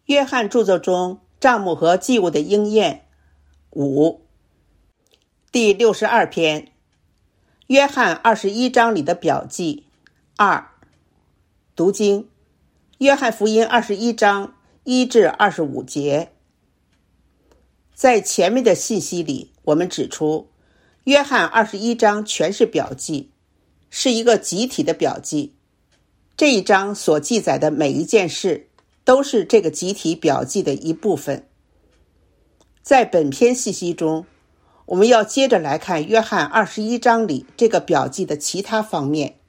约翰著作中账目和祭物的应验5，第62篇，约翰21章里的表记2。读经，约翰福音21章1至25节。在前面的信息里，我们指出约翰21章全是表记，是一个集体的表记。这一章所记载的每一件事都是这个集体表记的一部分。在本篇信息中，我们要接着来看约翰21章里这个表记的其他方面。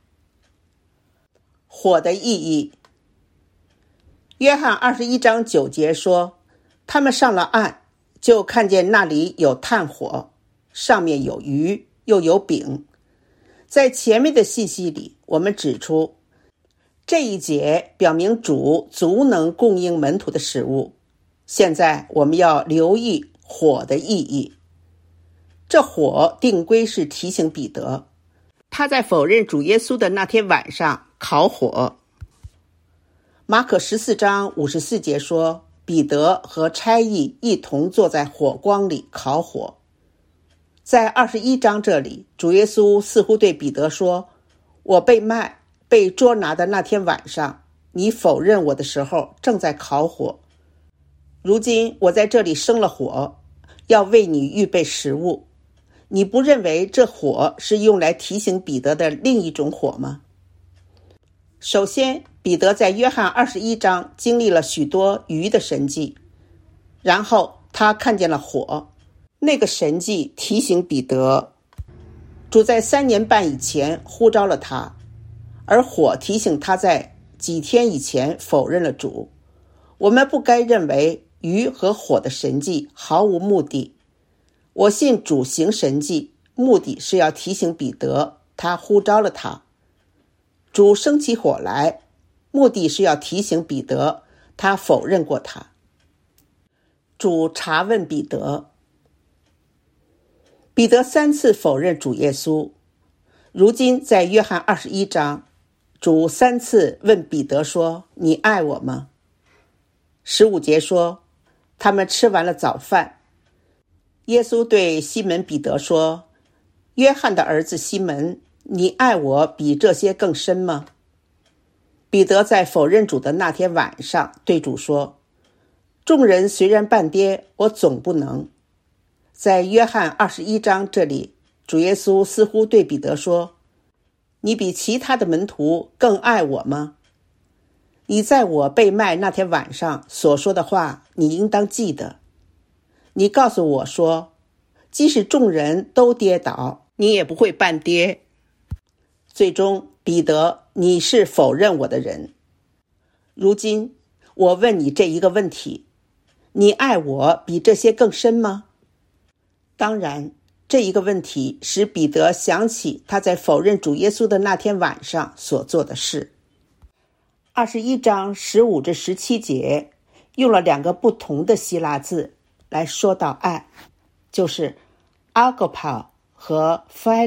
火的意义。约翰21章9节说，他们上了岸，就看见那里有炭火，上面有鱼，又有饼。在前面的信息里，我们指出这一节表明主足能供应门徒的食物。现在我们要留意火的意义。这火定规是提醒彼得，他在否认主耶稣的那天晚上烤火。马可14章54节说，彼得和差役一同坐在火光里烤火。在21章这里，主耶稣似乎对彼得说，我被卖被捉拿的那天晚上，你否认我的时候正在烤火。如今我在这里生了火，要为你预备食物。你不认为这火是用来提醒彼得的另一种火吗？首先，彼得在约翰21章经历了许多鱼的神迹，然后他看见了火。那个神迹提醒彼得，主在3年半以前呼召了他，而火提醒他在几天以前否认了主。我们不该认为鱼和火的神迹毫无目的。我信主行神迹，目的是要提醒彼得，他呼召了他。主生起火来，目的是要提醒彼得，他否认过他。主查问彼得，彼得3次否认主耶稣。如今在约翰21章，主3次问彼得说，你爱我吗？15节说，他们吃完了早饭。耶稣对西门彼得说，约翰的儿子西门，你爱我比这些更深吗？彼得在否认主的那天晚上对主说，众人虽然半跌，我总不能。在约翰21章这里，主耶稣似乎对彼得说，你比其他的门徒更爱我吗？你在我被卖那天晚上所说的话，你应当记得。你告诉我说，即使众人都跌倒，你也不会半跌。最终，彼得，你是否认我的人。如今，我问你这一个问题，你爱我比这些更深吗？当然，这一个问题使彼得想起他在否认主耶稣的那天晚上所做的事。21章15至17节用了2个不同的希腊字来说到爱，就是 agapo 和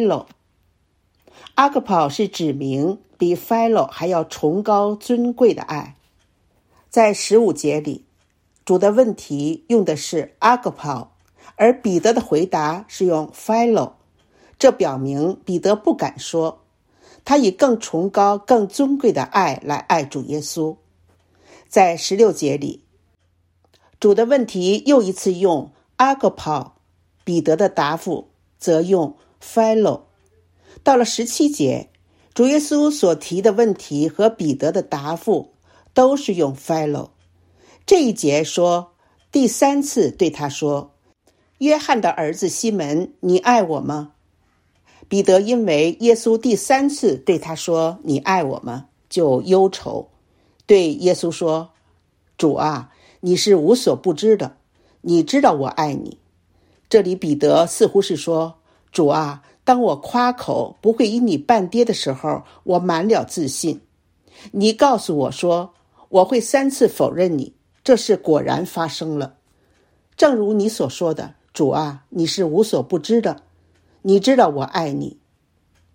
philo。agapo 是指明比 philo 还要崇高尊贵的爱。在15节里，主的问题用的是 agapo， 而彼得的回答是用 philo， 这表明彼得不敢说，他以更崇高更尊贵的爱来爱主耶稣。在16节里，主的问题又一次用 agapo， 彼得的答复则用 philo。 到了17节，主耶稣所提的问题和彼得的答复都是用 philo。 这一节说，第3次对他说，约翰的儿子西门，你爱我吗？彼得因为耶稣第3次对他说，你爱我吗？就忧愁，对耶稣说，主啊，你是无所不知的，你知道我爱你。这里彼得似乎是说，主啊，当我夸口不会因你半跌的时候，我满了自信。你告诉我说，我会3次否认你，这事果然发生了。正如你所说的，主啊，你是无所不知的，你知道我爱你。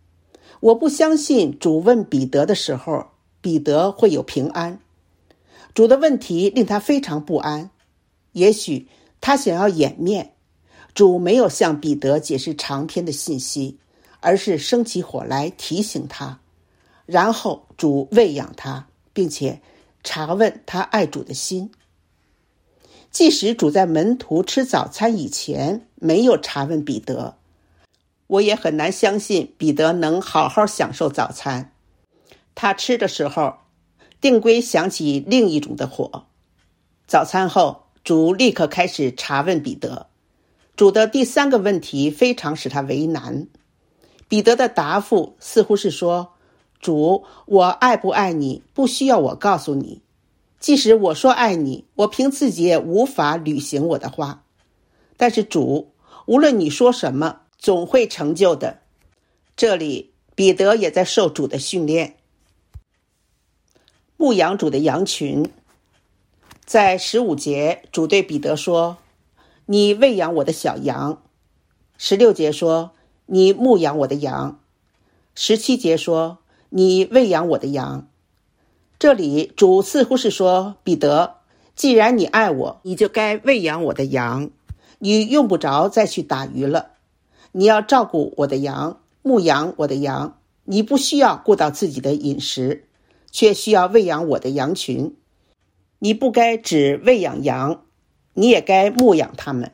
我不相信主问彼得的时候，彼得会有平安。 主的问题令他非常不安，也许他想要掩面。主没有向彼得解释长篇的信息，而是生起火来提醒他，然后主喂养他，并且查问他爱主的心。即使主在门徒吃早餐以前没有查问彼得，我也很难相信彼得能好好享受早餐。他吃的时候定规想起另一种的火。早餐后，主立刻开始查问彼得。主的第三个问题非常使他为难。彼得的答复似乎是说，主，我爱不爱你不需要我告诉你，即使我说爱你，我凭自己也无法履行我的话。但是主，无论你说什么，总会成就的。这里彼得也在受主的训练。牧养主的羊群。在15节，主对彼得说，你喂养我的小羊。16节说，你牧养我的羊。17节说，你喂养我的羊。这里主似乎是说，彼得，既然你爱我，你就该喂养我的羊，你用不着再去打鱼了。你要照顾我的羊，牧养我的羊，你不需要顾到自己的饮食，却需要喂养我的羊群。你不该只喂养羊，你也该牧养它们。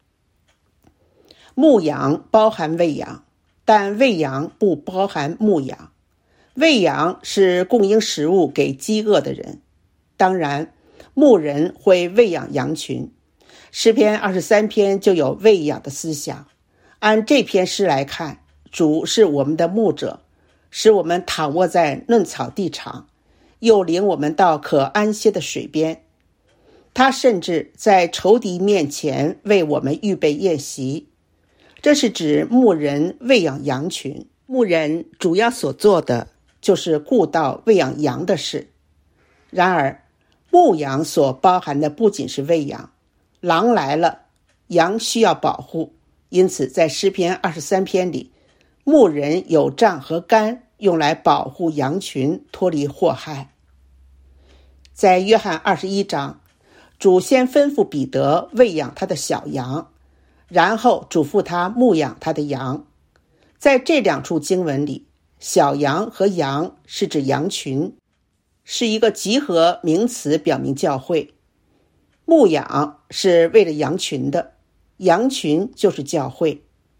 牧养包含喂养，但喂养不包含牧养。喂养是供应食物给饥饿的人，当然牧人会喂养羊群。诗篇23篇就有喂养的思想。按这篇诗来看，主是我们的牧者，使我们躺卧在嫩草地场，又领我们到可安歇的水边。他甚至在仇敌面前为我们预备宴席。这是指牧人喂养羊群。牧人主要所做的就是顾到喂养羊的事。然而牧养所包含的不仅是喂养，狼来了，羊需要保护，因此在诗篇23篇里，牧人有杖和竿用来保护羊群脱离祸害。在约翰21章，主先吩咐彼得喂养他的小羊，然后嘱咐他牧养他的羊。在这两处经文里，小羊和羊是指羊群，是一个集合名词，表明教会。牧养是为了羊群的，羊群就是教会。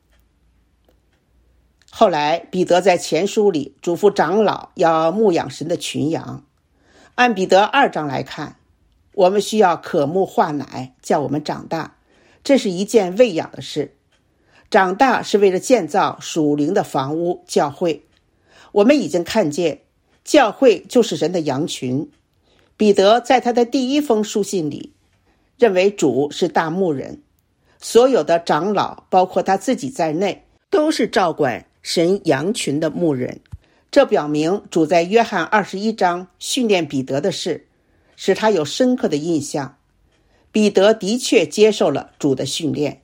后来彼得在前书里嘱咐长老要牧养神的群羊。按彼得2章来看，我们需要渴慕化奶，叫我们长大，这是一件喂养的事。长大是为了建造属灵的房屋，教会。我们已经看见，教会就是神的羊群。彼得在他的第1封书信里，认为主是大牧人，所有的长老，包括他自己在内，都是照管神羊群的牧人。这表明主在约翰21章训练彼得的事，使他有深刻的印象。彼得的确接受了主的训练。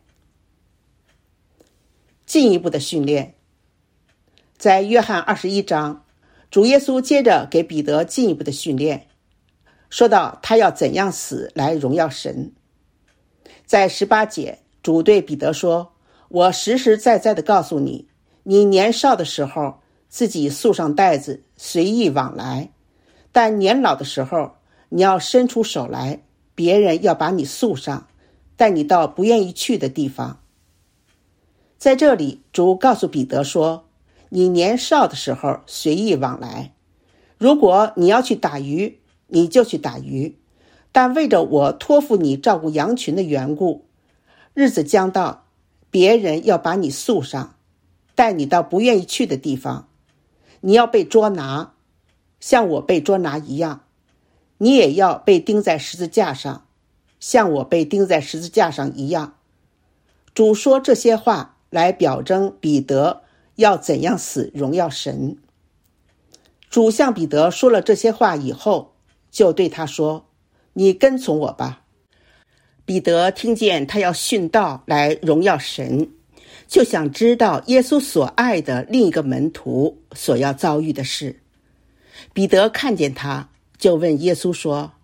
进一步的训练，在约翰21章，主耶稣接着给彼得进一步的训练，说到他要怎样死来荣耀神。在18节，主对彼得说，我实实在在地告诉你，你年少的时候自己束上带子，随意往来，但年老的时候你要伸出手来，别人要把你束上，带你到不愿意去的地方。在这里，主告诉彼得说，你年少的时候随意往来，如果你要去打鱼，你就去打鱼，但为着我托付你照顾羊群的缘故，日子将到，别人要把你束上，带你到不愿意去的地方，你要被捉拿，像我被捉拿一样，你也要被钉在十字架上，像我被钉在十字架上一样。主说这些话来表征彼得要怎样死荣耀神。主向彼得说了这些话以后，就对他说，你跟从我吧。彼得听见他要殉道来荣耀神，就想知道耶稣所爱的另一个门徒所要遭遇的事。彼得看见他，就问耶稣说，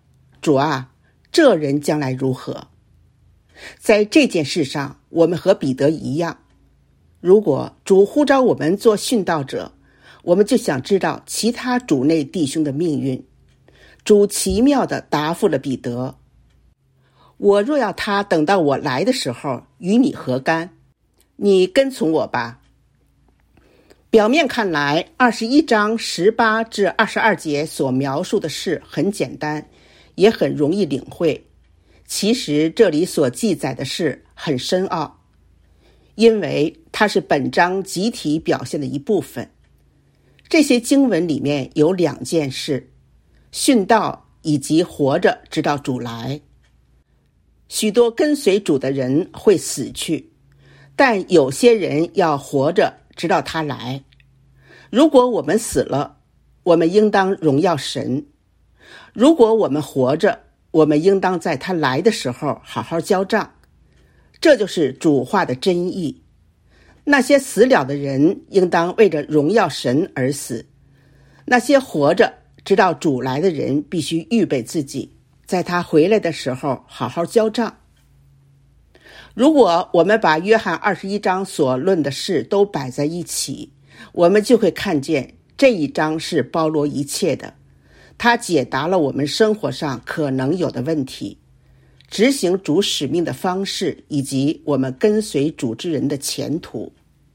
主啊，这人将来如何？在这件事上，我们和彼得一样，如果主呼召我们做殉道者，我们就想知道其他主内弟兄的命运。主奇妙地答复了彼得，我若要他等到我来的时候与你何干？你跟从我吧。表面看来21章18至22节所描述的事很简单，也很容易领会。其实这里所记载的事很深奥，因为它是本章集体表现的一部分。这些经文里面有2件事，殉道以及活着直到主来。许多跟随主的人会死去，但有些人要活着直到他来。如果我们死了，我们应当荣耀神；如果我们活着，我们应当在他来的时候好好交账。这就是主话的真意。那些死了的人应当为着荣耀神而死，那些活着直到主来的人必须预备自己，在他回来的时候好好交账。如果我们把约翰21章所论的事都摆在一起，我们就会看见这一章是包罗一切的。他解答了我们生活上可能有的问题，执行主使命的方式，以及我们跟随主之人的前途。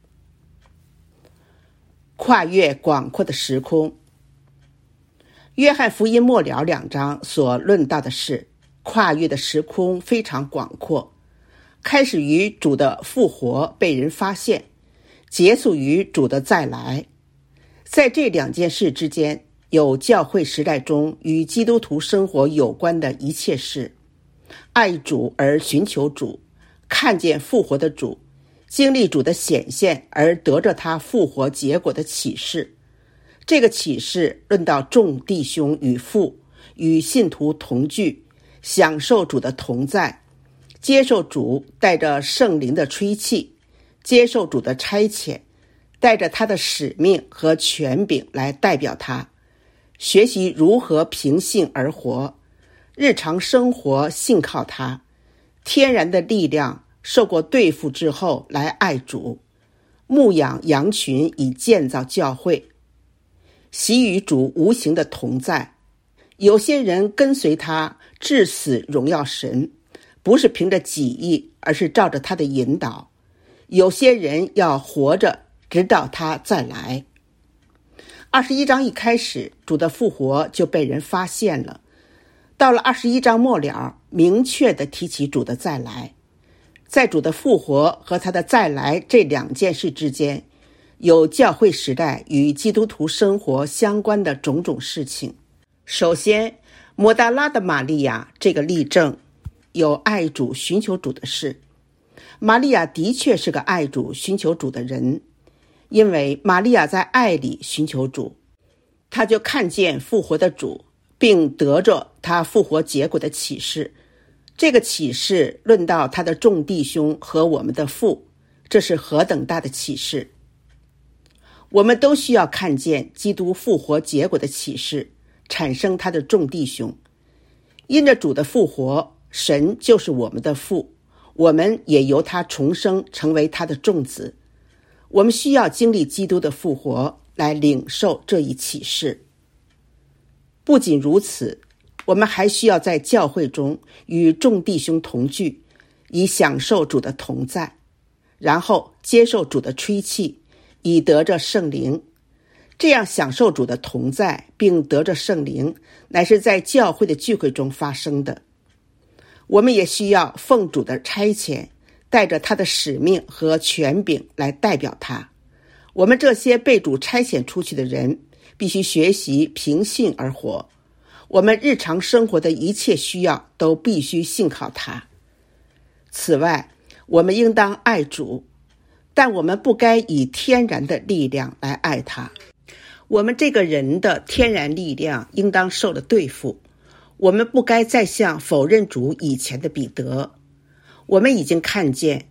跨越广阔的时空。约翰福音末了2章所论到的是跨越的时空非常广阔，开始于主的复活被人发现，结束于主的再来。在这2件事之间，有教会时代中与基督徒生活有关的一切事，爱主而寻求主，看见复活的主，经历主的显现而得着他复活结果的启示。这个启示论到众弟兄与父，与信徒同聚，享受主的同在，接受主带着圣灵的吹气，接受主的差遣，带着他的使命和权柄来代表他，学习如何凭信而活，日常生活信靠他，天然的力量受过对付之后来爱主，牧养羊群以建造教会，习与主无形的同在。有些人跟随他至死荣耀神，不是凭着己意，而是照着他的引导。有些人要活着直到他再来。21章一开始，主的复活就被人发现了。到了21章末了，明确地提起主的再来。在主的复活和他的再来这2件事之间，有教会时代与基督徒生活相关的种种事情。首先，抹大拉的玛利亚这个例证，有爱主寻求主的事。玛利亚的确是个爱主寻求主的人，因为玛利亚在爱里寻求主，她就看见复活的主，并得着他复活结果的启示。这个启示论到他的众弟兄和我们的父，这是何等大的启示！我们都需要看见基督复活结果的启示，产生他的众弟兄。因着主的复活，神就是我们的父，我们也由他重生，成为他的众子。我们需要经历基督的复活来领受这一启示。不仅如此，我们还需要在教会中与众弟兄同聚，以享受主的同在，然后接受主的吹气，以得着圣灵。这样享受主的同在并得着圣灵，乃是在教会的聚会中发生的。我们也需要奉主的差遣，带着他的使命和权柄来代表他。我们这些被主差遣出去的人，必须学习凭信而活。我们日常生活的一切需要都必须信靠他。此外，我们应当爱主，但我们不该以天然的力量来爱他。我们这个人的天然力量应当受了对付。我们不该再像否认主以前的彼得。我们已经看见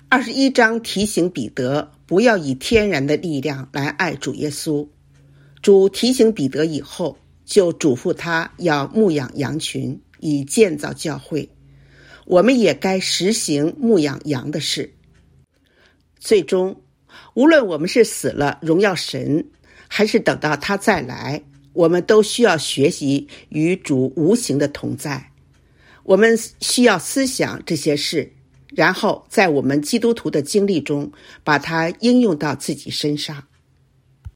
21章提醒彼得不要以天然的力量来爱主耶稣。主提醒彼得以后，就嘱咐他要牧养羊群， 以建造教会，我们也该实行牧养羊的事。最终，无论我们是死了荣耀神，还是等到他再来，我们都需要学习与主无形的同在。我们需要思想这些事，然后在我们基督徒的经历中把它应用到自己身上。